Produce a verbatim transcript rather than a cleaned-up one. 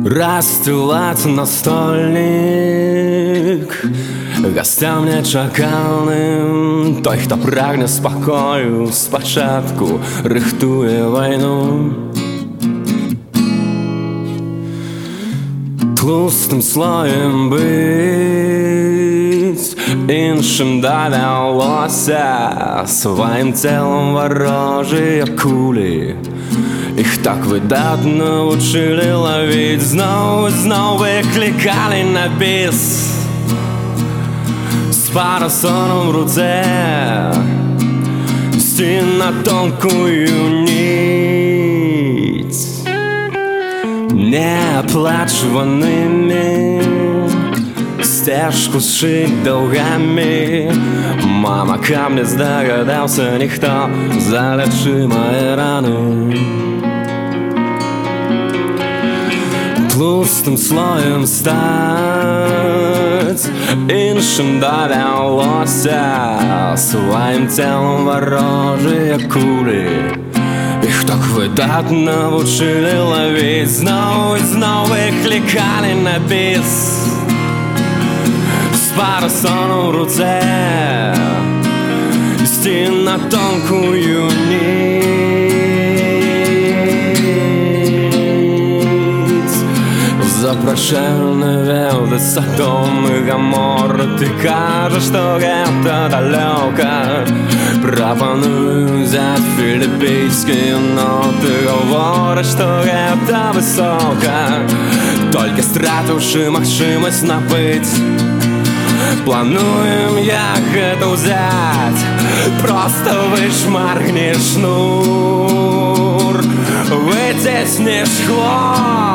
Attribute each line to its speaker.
Speaker 1: Расстилаць настольник гостям нечаканым. Той, хто прагне спокою, спочатку рихтує війну. Тлустим слоєм бить, іншим довелося своїм тілом ворожі кулі. Їх так видатно учили ловить, знову, знову викликали на біс. З парасоном в руце, стін на тонкую нить, неоплачуваними, стежку зшить довгами. Мама, камня здогадався ніхто, залечи мої рани. Тлустим слоєм стать, іншим довелося своїм тілом ворожі кулі. Їх так видатно вчили ловить, знову і знову викликали на біс. З парасоном в руце, стін на тонкую нить. Запрошенный вел Содом и Гоморра. Ты кажешь, что это далеко. Пропоную взять филиппийские ноты. Говоришь, что это высоко, только стративши махшимость набыть. Плануем як это взять, просто вышмаргнешь шнур, вытеснишь хвост.